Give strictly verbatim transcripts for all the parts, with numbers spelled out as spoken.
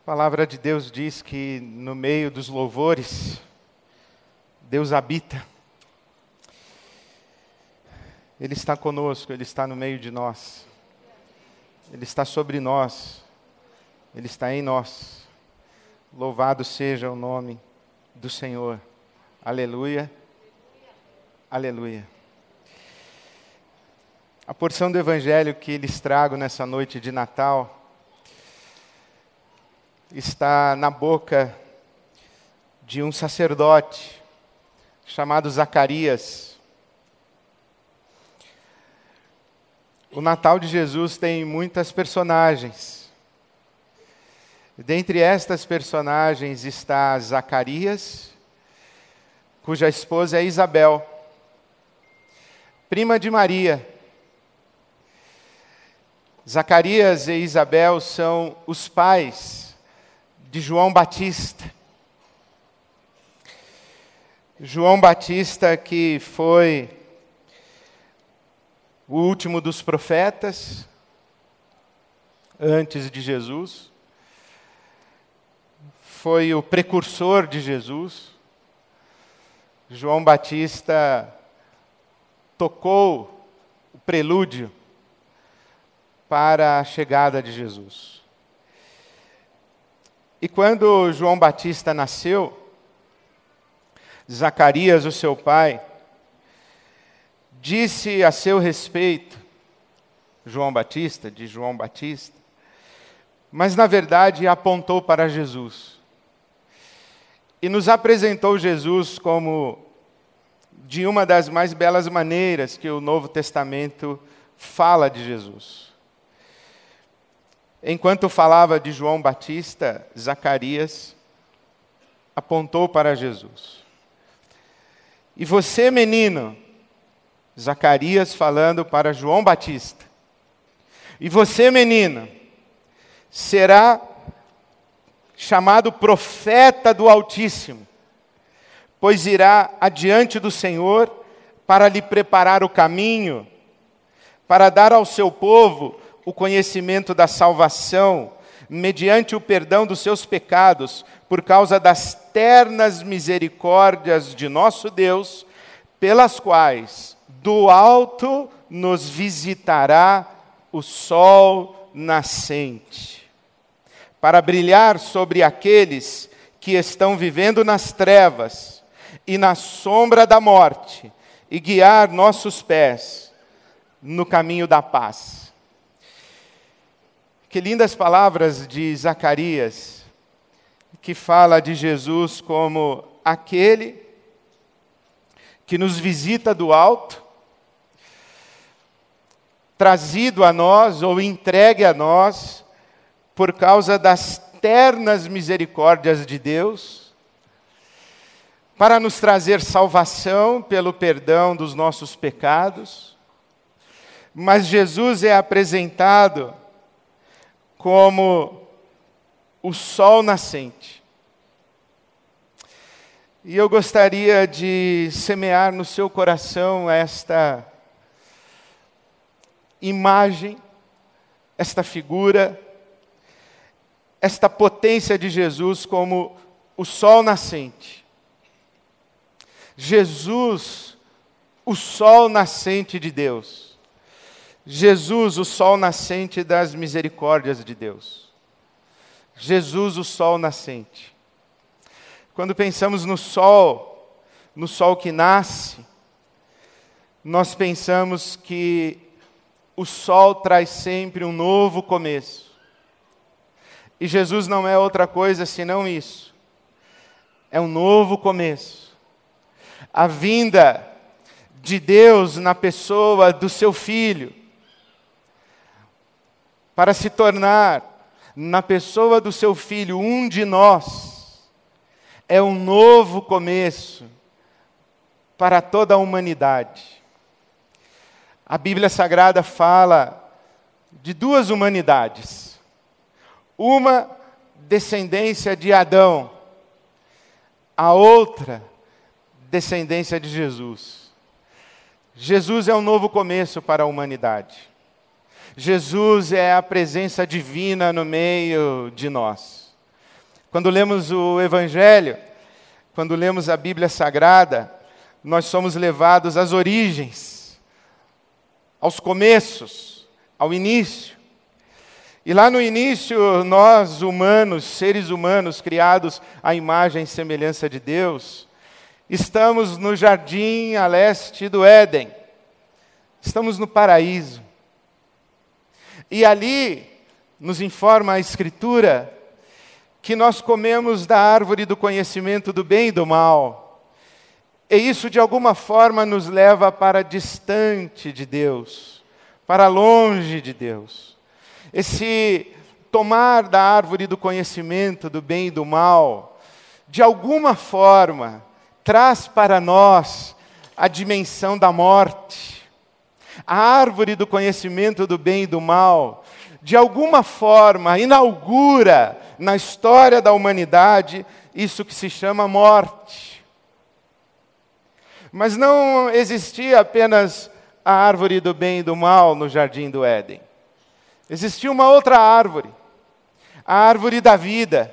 A palavra de Deus diz que no meio dos louvores, Deus habita. Ele está conosco, Ele está no meio de nós. Ele está sobre nós. Ele está em nós. Louvado seja o nome do Senhor. Aleluia. Aleluia. A porção do Evangelho que lhes trago nessa noite de Natal está na boca de um sacerdote chamado Zacarias. O Natal de Jesus tem muitas personagens. Dentre estas personagens está Zacarias, cuja esposa é Isabel, prima de Maria. Zacarias e Isabel são os pais de João Batista. João Batista, que foi o último dos profetas, antes de Jesus, foi o precursor de Jesus. João Batista tocou o prelúdio para a chegada de Jesus. E quando João Batista nasceu, Zacarias, o seu pai, disse a seu respeito, João Batista, de João Batista, mas na verdade apontou para Jesus. E nos apresentou Jesus como de uma das mais belas maneiras que o Novo Testamento fala de Jesus. Enquanto falava de João Batista, Zacarias apontou para Jesus. E você, menino, Zacarias falando para João Batista, e você, menino, será chamado profeta do Altíssimo, pois irá adiante do Senhor para lhe preparar o caminho, para dar ao seu povo o conhecimento da salvação, mediante o perdão dos seus pecados, por causa das ternas misericórdias de nosso Deus, pelas quais do alto nos visitará o sol nascente, para brilhar sobre aqueles que estão vivendo nas trevas e na sombra da morte, e guiar nossos pés no caminho da paz. Que lindas palavras de Zacarias, que fala de Jesus como aquele que nos visita do alto, trazido a nós ou entregue a nós por causa das ternas misericórdias de Deus, para nos trazer salvação pelo perdão dos nossos pecados. Mas Jesus é apresentado como o sol nascente. E eu gostaria de semear no seu coração esta imagem, esta figura, esta potência de Jesus como o sol nascente. Jesus, o sol nascente de Deus. Jesus, o sol nascente das misericórdias de Deus. Jesus, o sol nascente. Quando pensamos no sol, no sol que nasce, nós pensamos que o sol traz sempre um novo começo. E Jesus não é outra coisa senão isso. É um novo começo. A vinda de Deus na pessoa do seu Filho, para se tornar, na pessoa do seu Filho, um de nós, é um novo começo para toda a humanidade. A Bíblia Sagrada fala de duas humanidades. Uma, descendência de Adão. A outra, descendência de Jesus. Jesus é um novo começo para a humanidade. Jesus é a presença divina no meio de nós. Quando lemos o Evangelho, quando lemos a Bíblia Sagrada, nós somos levados às origens, aos começos, ao início. E lá no início, nós humanos, seres humanos, criados à imagem e semelhança de Deus, estamos no jardim a leste do Éden. Estamos no paraíso. E ali, nos informa a Escritura, que nós comemos da árvore do conhecimento do bem e do mal. E isso, de alguma forma, nos leva para distante de Deus, para longe de Deus. Esse tomar da árvore do conhecimento do bem e do mal, de alguma forma, traz para nós a dimensão da morte. A árvore do conhecimento do bem e do mal, de alguma forma, inaugura na história da humanidade isso que se chama morte. Mas não existia apenas a árvore do bem e do mal no jardim do Éden. Existia uma outra árvore, a árvore da vida.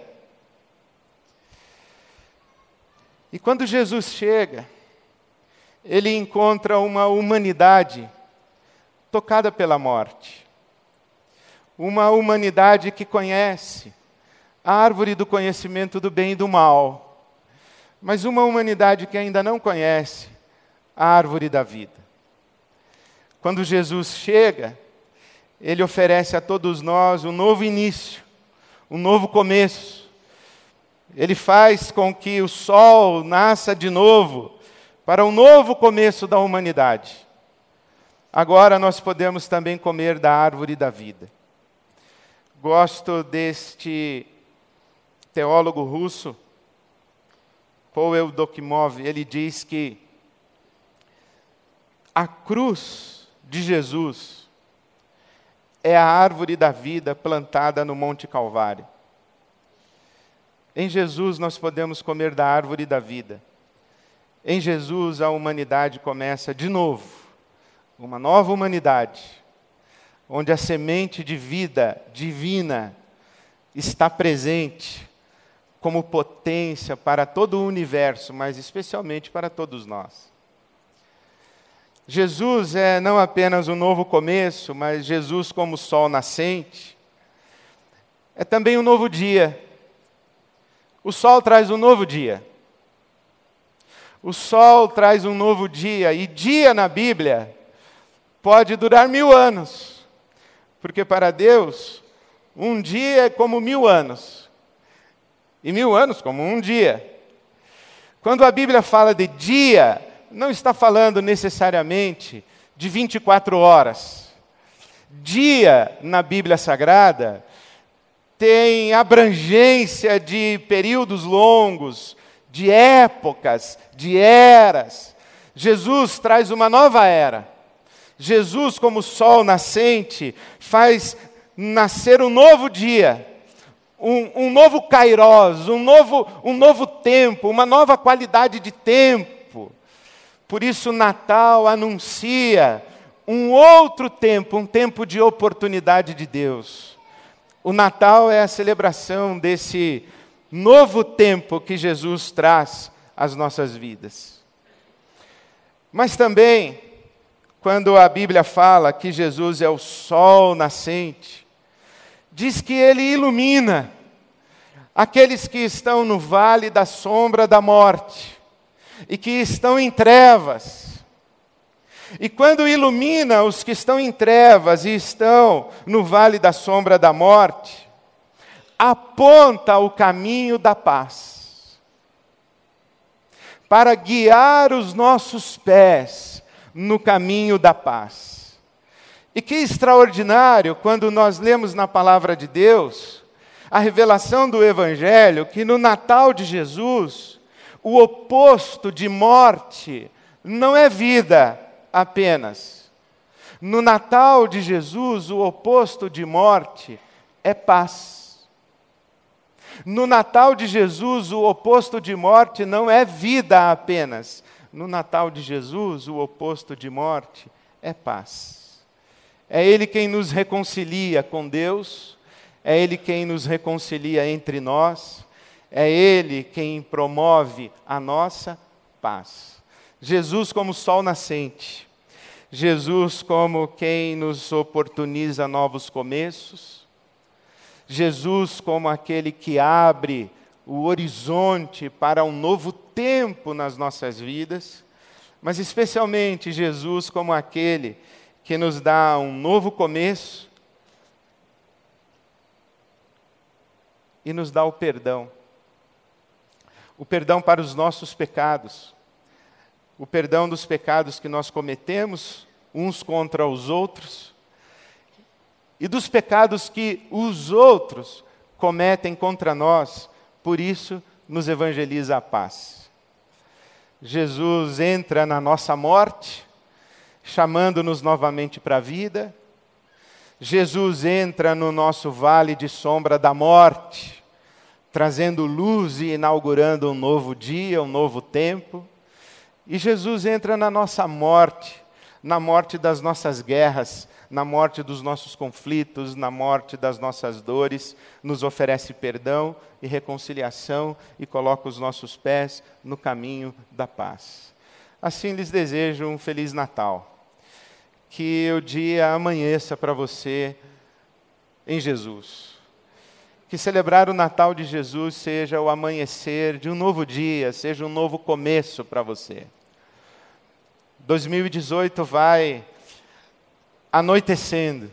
E quando Jesus chega, ele encontra uma humanidade tocada pela morte. Uma humanidade que conhece a árvore do conhecimento do bem e do mal, mas uma humanidade que ainda não conhece a árvore da vida. Quando Jesus chega, ele oferece a todos nós um novo início, um novo começo. Ele faz com que o sol nasça de novo para um novo começo da humanidade. Agora nós podemos também comer da árvore da vida. Gosto deste teólogo russo, Pavel Dokimov. Ele diz que a cruz de Jesus é a árvore da vida plantada no Monte Calvário. Em Jesus nós podemos comer da árvore da vida. Em Jesus a humanidade começa de novo, uma nova humanidade, onde a semente de vida divina está presente como potência para todo o universo, mas especialmente para todos nós. Jesus é não apenas um novo começo, mas Jesus como sol nascente, é também um novo dia. O sol traz um novo dia. O sol traz um novo dia, e dia na Bíblia pode durar mil anos, porque para Deus, um dia é como mil anos, e mil anos como um dia. Quando a Bíblia fala de dia, não está falando necessariamente de vinte e quatro horas. Dia, na Bíblia Sagrada, tem abrangência de períodos longos, de épocas, de eras. Jesus traz uma nova era. Jesus, como sol nascente, faz nascer um novo dia, um, um novo kairós, um novo, um novo tempo, uma nova qualidade de tempo. Por isso, Natal anuncia um outro tempo, um tempo de oportunidade de Deus. O Natal é a celebração desse novo tempo que Jesus traz às nossas vidas. Mas também, quando a Bíblia fala que Jesus é o sol nascente, diz que ele ilumina aqueles que estão no vale da sombra da morte e que estão em trevas. E quando ilumina os que estão em trevas e estão no vale da sombra da morte, aponta o caminho da paz, para guiar os nossos pés no caminho da paz. E que extraordinário quando nós lemos na palavra de Deus a revelação do Evangelho, que no Natal de Jesus, o oposto de morte não é vida apenas. No Natal de Jesus, o oposto de morte é paz. No Natal de Jesus, o oposto de morte não é vida apenas. No Natal de Jesus, o oposto de morte é paz. É Ele quem nos reconcilia com Deus, é Ele quem nos reconcilia entre nós, É Ele quem promove a nossa paz. Jesus como sol nascente. Jesus como quem nos oportuniza novos começos. Jesus como aquele que abre o horizonte para um novo tempo nas nossas vidas. Mas especialmente Jesus como aquele que nos dá um novo começo e nos dá o perdão. O perdão para os nossos pecados. O perdão dos pecados que nós cometemos uns contra os outros. E dos pecados que os outros cometem contra nós. Por isso, nos evangeliza a paz. Jesus entra na nossa morte, chamando-nos novamente para a vida. Jesus entra no nosso vale de sombra da morte, trazendo luz e inaugurando um novo dia, um novo tempo. E Jesus entra na nossa morte, na morte das nossas guerras, na morte dos nossos conflitos, na morte das nossas dores, nos oferece perdão e reconciliação e coloca os nossos pés no caminho da paz. Assim lhes desejo um Feliz Natal. Que o dia amanheça para você em Jesus. Que celebrar o Natal de Jesus seja o amanhecer de um novo dia, seja um novo começo para você. dois mil e dezoito vai anoitecendo.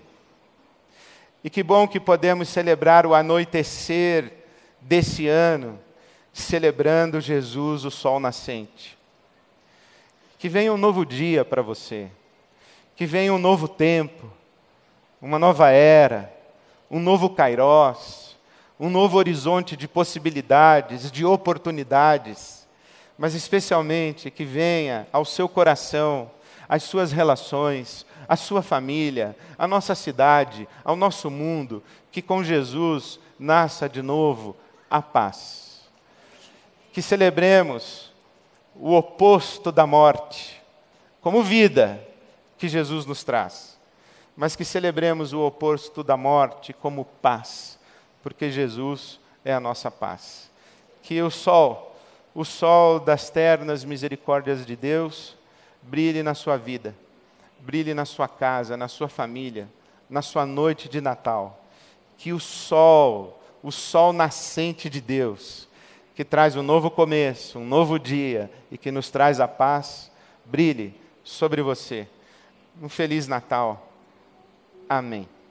E que bom que podemos celebrar o anoitecer desse ano, celebrando Jesus, o sol nascente. Que venha um novo dia para você. Que venha um novo tempo, uma nova era, um novo kairós, um novo horizonte de possibilidades, de oportunidades, mas especialmente que venha ao seu coração, às suas relações, à sua família, à nossa cidade, ao nosso mundo, que com Jesus nasça de novo a paz. Que celebremos o oposto da morte, como vida, que Jesus nos traz, mas que celebremos o oposto da morte como paz, porque Jesus é a nossa paz. Que o sol, o sol das ternas misericórdias de Deus, brilhe na sua vida, brilhe na sua casa, na sua família, na sua noite de Natal. Que o sol, o sol nascente de Deus, que traz um novo começo, um novo dia e que nos traz a paz, brilhe sobre você. Um Feliz Natal. Amém.